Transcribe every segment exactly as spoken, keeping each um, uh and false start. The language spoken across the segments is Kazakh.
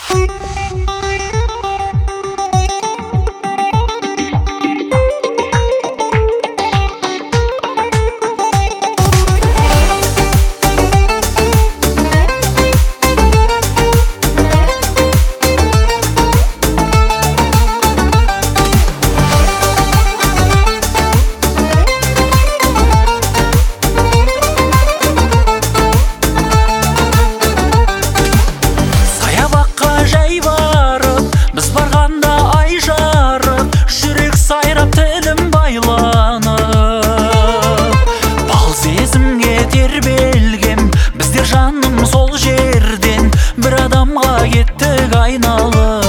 Кеттік айналып,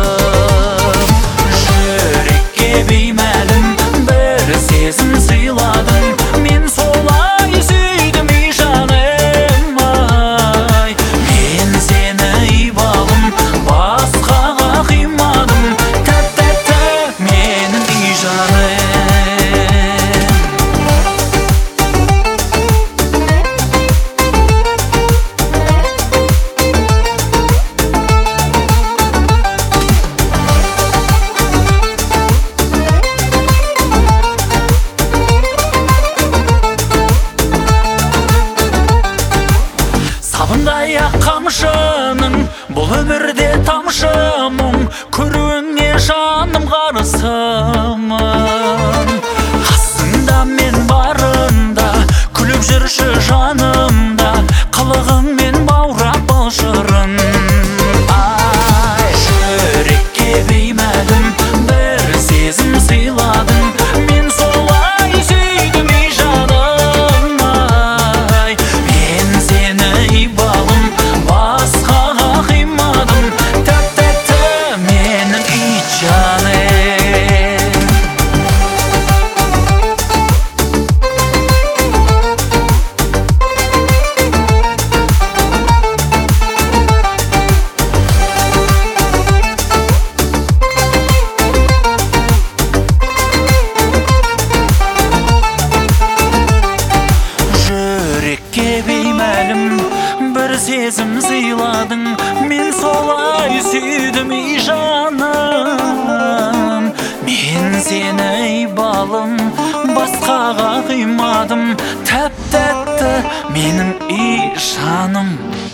жүрекке беймәлім бір сезім сыйладың. Мен солай сүйдім ей жаным ай. Мен сені ей балым басқаға қимадым. Тәп-тәтті менің ей жаным. Сабындай ақ қамшының бұл өмірде тамшы мұң, көруіңе жаным қарысымын. Қасыңда мен барында күліп жүрші жанымда, қылығыңмен баурап былшырын. Ай, жүрекке беймәлім бір сезім сыйладың. Мен солай сүйдім ей жаным ай. Мен сені ей балым басқаға қимадым. Тәп-тәтті менің ей жаным. Жүрекке беймәлім бір сезім сыйладың. Мен солай сүйдім ей жаным. Мен сені ей балым басқаға қимадым. Тәп-тәтті менің ей жаным.